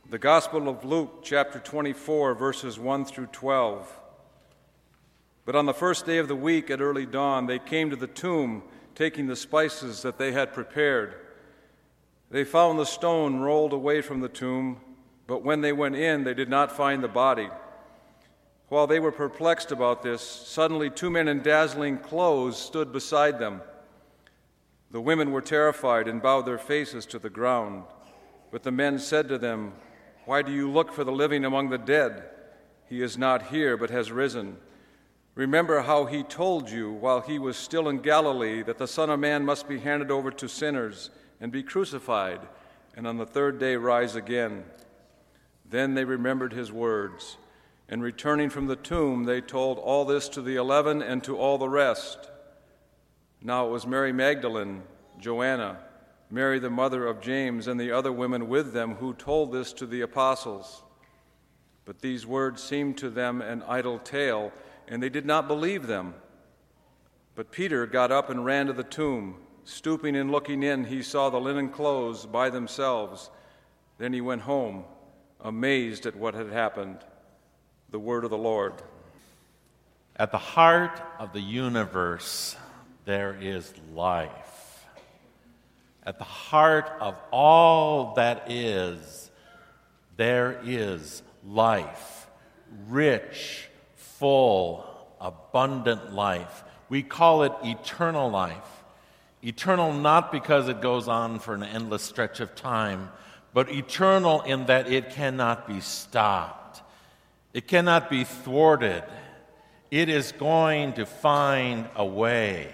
The Gospel of Luke, chapter 24, verses 1 through 12. But on the first day of the week at early dawn, they came to the tomb, taking the spices that they had prepared. They found the stone rolled away from the tomb, but when they went in, they did not find the body. While they were perplexed about this, suddenly 2 men in dazzling clothes stood beside them. The women were terrified and bowed their faces to the ground. But the men said to them, "Why do you look for the living among the dead? He is not here, but has risen. Remember how he told you while he was still in Galilee that the Son of Man must be handed over to sinners and be crucified, and on the third day rise again." Then they remembered his words, and returning from the tomb, they told all this to the 11 and to all the rest. Now it was Mary Magdalene, Joanna, Mary the mother of James, and the other women with them who told this to the apostles. But these words seemed to them an idle tale, and they did not believe them. But Peter got up and ran to the tomb. Stooping and looking in, he saw the linen clothes by themselves. Then he went home, amazed at what had happened. The word of the Lord. At the heart of the universe, there is life. At the heart of all that is, there is life. Rich, full, abundant life. We call it eternal life. Eternal not because it goes on for an endless stretch of time, but eternal in that it cannot be stopped. It cannot be thwarted. It is going to find a way.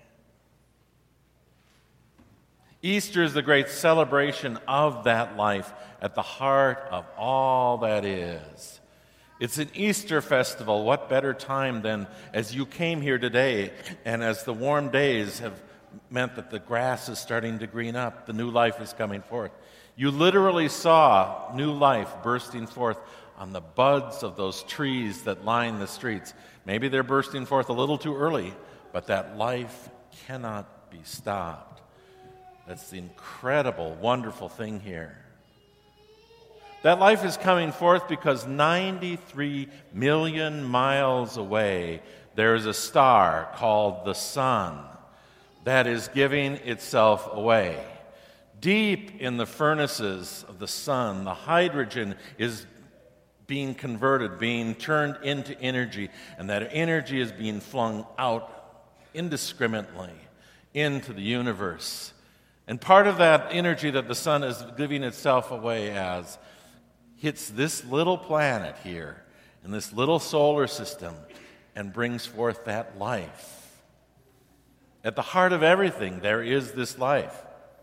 Easter is the great celebration of that life at the heart of all that is. It's an Easter festival. What better time than as you came here today and as the warm days have meant that the grass is starting to green up, the new life is coming forth. You literally saw new life bursting forth on the buds of those trees that line the streets. Maybe they're bursting forth a little too early, but that life cannot be stopped. That's the incredible, wonderful thing here. That life is coming forth because 93 million miles away, there is a star called the sun that is giving itself away. Deep in the furnaces of the sun, the hydrogen is being converted, being turned into energy, and that energy is being flung out indiscriminately into the universe. And part of that energy that the sun is giving itself away as hits this little planet here in this little solar system and brings forth that life. At the heart of everything, there is this life.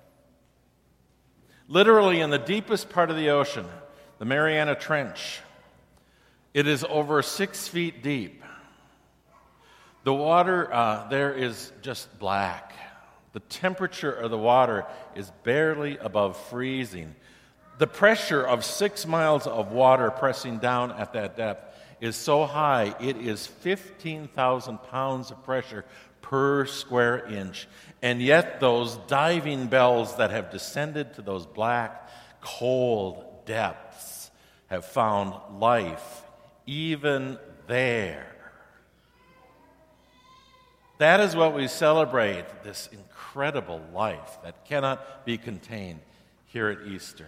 Literally in the deepest part of the ocean, the Mariana Trench, it is over 6 feet deep. The water there is just black. The temperature of the water is barely above freezing. The pressure of 6 miles of water pressing down at that depth is so high, it is 15,000 pounds of pressure per square inch. And yet those diving bells that have descended to those black, cold depths have found life even there. That is what we celebrate, this incredible life that cannot be contained here at Easter.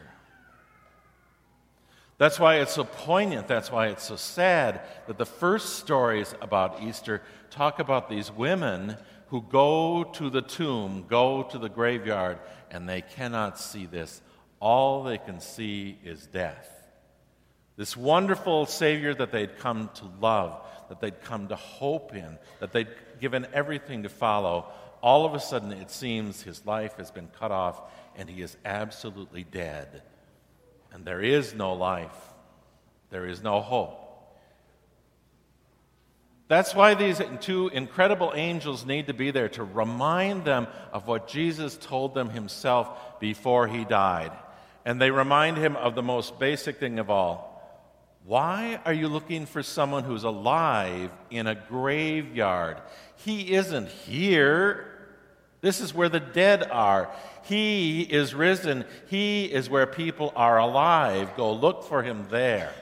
That's why it's so poignant, that's why it's so sad that the first stories about Easter talk about these women who go to the tomb, go to the graveyard, and they cannot see this. All they can see is death. This wonderful Savior that they'd come to love, that they'd come to hope in, that they'd given everything to follow, all of a sudden it seems his life has been cut off and he is absolutely dead. And there is no life. There is no hope. That's why these 2 incredible angels need to be there to remind them of what Jesus told them himself before he died. And they remind him of the most basic thing of all. Why are you looking for someone who's alive in a graveyard? He isn't here. This is where the dead are. He is risen. He is where people are alive. Go look for him there.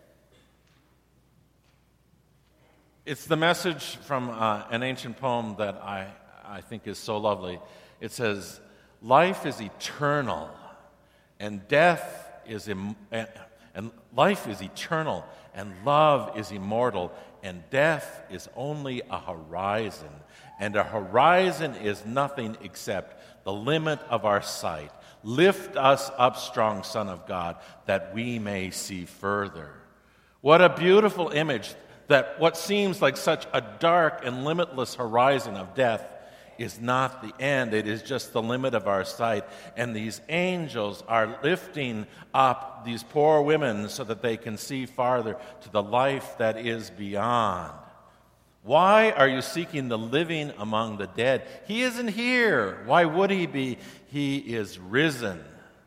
It's the message from an ancient poem that I think is so lovely. It says, life is eternal, and death is and life is eternal, and love is immortal, and death is only a horizon. And a horizon is nothing except the limit of our sight. Lift us up, strong Son of God, that we may see further. What a beautiful image, that what seems like such a dark and limitless horizon of death is not the end. It is just the limit of our sight. And these angels are lifting up these poor women so that they can see farther to the life that is beyond. Why are you seeking the living among the dead? He isn't here. Why would he be? He is risen.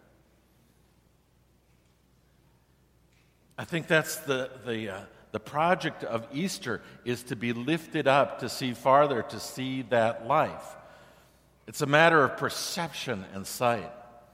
I think that's the project of Easter, is to be lifted up, to see farther, to see that life. It's a matter of perception and sight.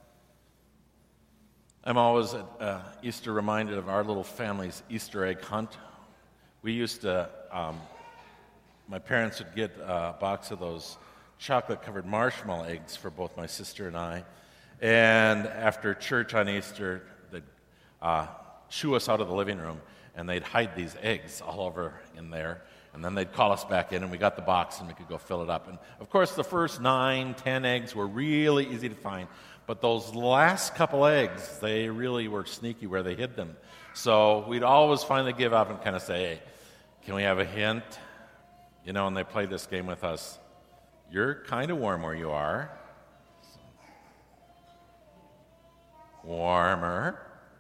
I'm always at Easter reminded of our little family's Easter egg hunt. We used to, my parents would get a box of those chocolate-covered marshmallow eggs for both my sister and I. And after church on Easter, they'd shoo us out of the living room, and they'd hide these eggs all over in there. And then they'd call us back in, and we got the box, and we could go fill it up. And, of course, the first 9, 10 eggs were really easy to find. But those last couple eggs, they really were sneaky where they hid them. So we'd always finally give up and kind of say, hey, can we have a hint? You know, and they played this game with us. You're kind of warm where you are. Warmer.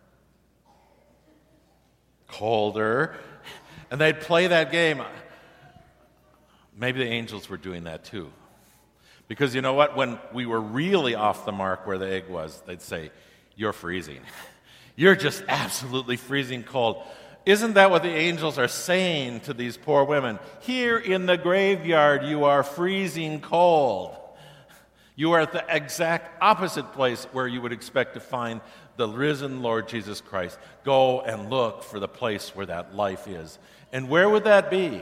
Colder. And they'd play that game. Maybe the angels were doing that too. Because you know what? When we were really off the mark where the egg was, they'd say, you're freezing. You're just absolutely freezing cold. Isn't that what the angels are saying to these poor women? Here in the graveyard, you are freezing cold. You are at the exact opposite place where you would expect to find the risen Lord Jesus Christ. Go and look for the place where that life is. And where would that be?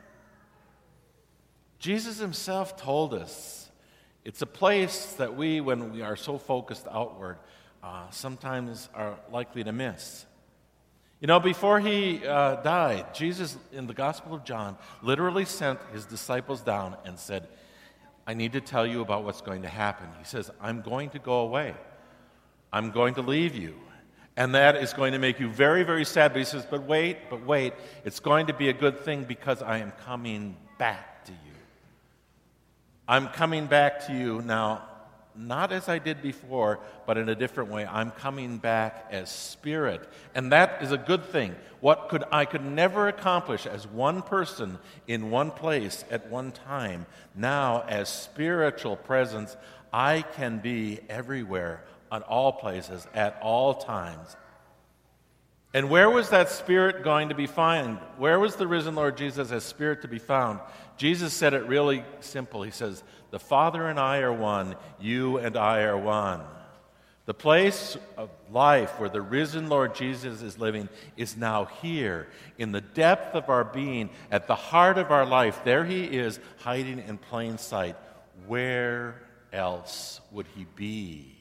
Jesus himself told us it's a place that we, when we are so focused outward, sometimes are likely to miss. You know, before he died, Jesus, in the Gospel of John, literally sent his disciples down and said, I need to tell you about what's going to happen. He says, I'm going to go away. I'm going to leave you. And that is going to make you very, very sad. But he says, but wait, it's going to be a good thing because I am coming back to you. I'm coming back to you now, not as I did before, but in a different way. I'm coming back as Spirit. And that is a good thing. I could never accomplish as one person in one place at one time. Now, as spiritual presence, I can be everywhere, at all places, at all times. And where was that Spirit going to be found? Where was the risen Lord Jesus as Spirit to be found? Jesus said it really simple. He says, the Father and I are one, you and I are one. The place of life where the risen Lord Jesus is living is now here, in the depth of our being, at the heart of our life. There he is, hiding in plain sight. Where else would he be?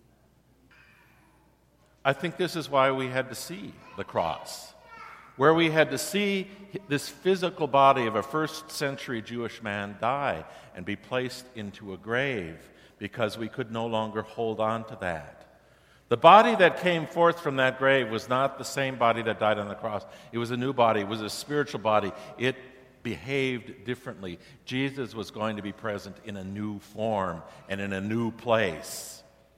I think this is why we had to see the cross, where we had to see this physical body of a first-century Jewish man die and be placed into a grave because we could no longer hold on to that. The body that came forth from that grave was not the same body that died on the cross. It was a new body. It was a spiritual body. It behaved differently. Jesus was going to be present in a new form and in a new place.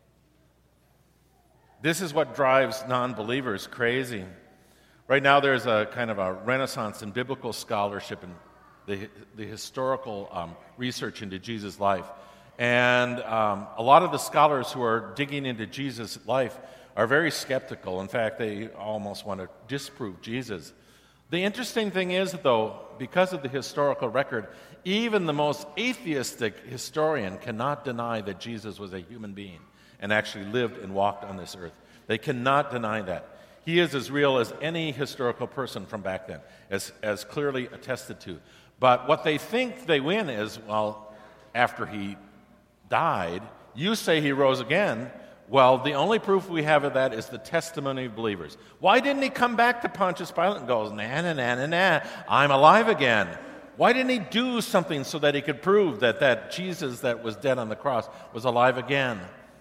This is what drives non-believers crazy. Right now there's a kind of a renaissance in biblical scholarship and the historical research into Jesus' life. And a lot of the scholars who are digging into Jesus' life are very skeptical. In fact, they almost want to disprove Jesus. The interesting thing is, though, because of the historical record, even the most atheistic historian cannot deny that Jesus was a human being and actually lived and walked on this earth. They cannot deny that. He is as real as any historical person from back then, as clearly attested to. But what they think they win is, well, after he died, you say he rose again. Well, the only proof we have of that is the testimony of believers. Why didn't he come back to Pontius Pilate and go, nah, I'm alive again? Why didn't he do something so that he could prove that Jesus that was dead on the cross was alive again?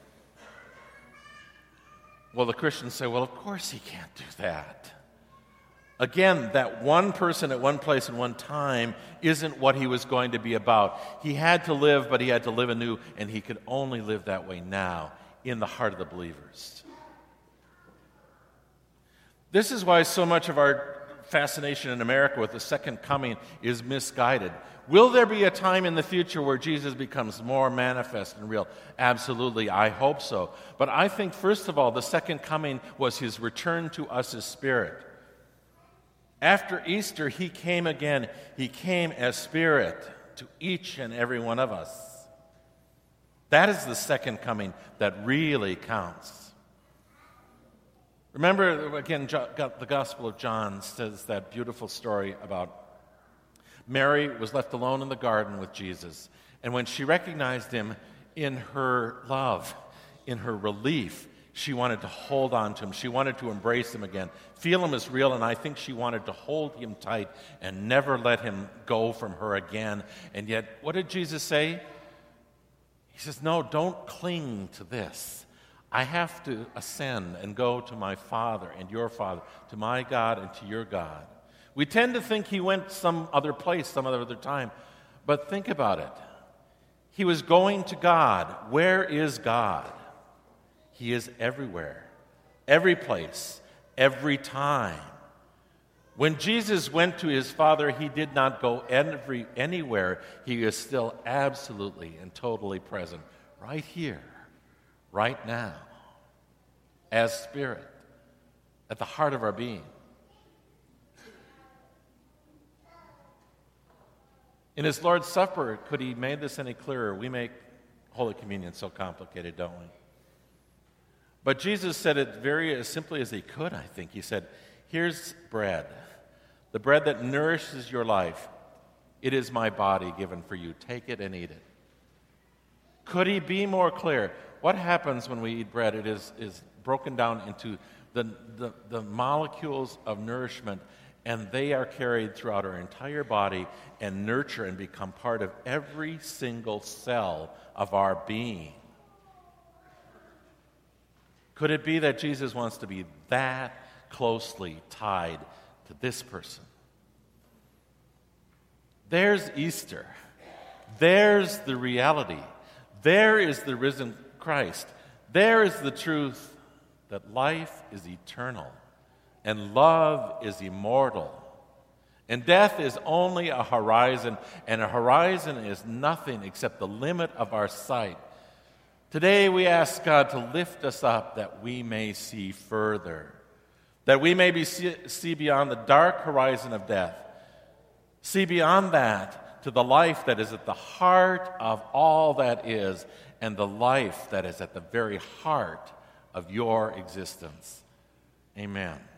Well, the Christians say, well, of course he can't do that. Again, that one person at one place and one time isn't what he was going to be about. He had to live, but he had to live anew, and he could only live that way now in the heart of the believers. This is why so much of our fascination in America with the second coming is misguided. Will there be a time in the future where Jesus becomes more manifest and real? Absolutely, I hope so. But I think, first of all, the second coming was his return to us as Spirit. After Easter, he came again. He came as Spirit to each and every one of us. That is the second coming that really counts. Remember, again, the Gospel of John says that beautiful story about Mary was left alone in the garden with Jesus. And when she recognized him, in her love, in her relief, she wanted to hold on to him. She wanted to embrace him again, feel him as real, and I think she wanted to hold him tight and never let him go from her again. And yet, what did Jesus say? He says, no, don't cling to this. I have to ascend and go to my Father and your Father, to my God and to your God. We tend to think he went some other place, some other time. But think about it. He was going to God. Where is God? He is everywhere, every place, every time. When Jesus went to his Father, he did not go anywhere. He is still absolutely and totally present right here, right now, as Spirit, at the heart of our being. In his Lord's Supper, could he made this any clearer? We make Holy Communion so complicated, don't we? But Jesus said it very as simply as he could, I think. He said, here's bread, the bread that nourishes your life. It is my body given for you. Take it and eat it. Could he be more clear? What happens when we eat bread? It is broken down into the molecules of nourishment, and they are carried throughout our entire body and nurture and become part of every single cell of our being. Could it be that Jesus wants to be that closely tied to this person? There's Easter. There's the reality. There is the risen Christ. There is the truth that life is eternal and love is immortal. And death is only a horizon, and a horizon is nothing except the limit of our sight. Today we ask God to lift us up that we may see further, that we may see beyond the dark horizon of death, see beyond that to the life that is at the heart of all that is, and the life that is at the very heart of your existence. Amen.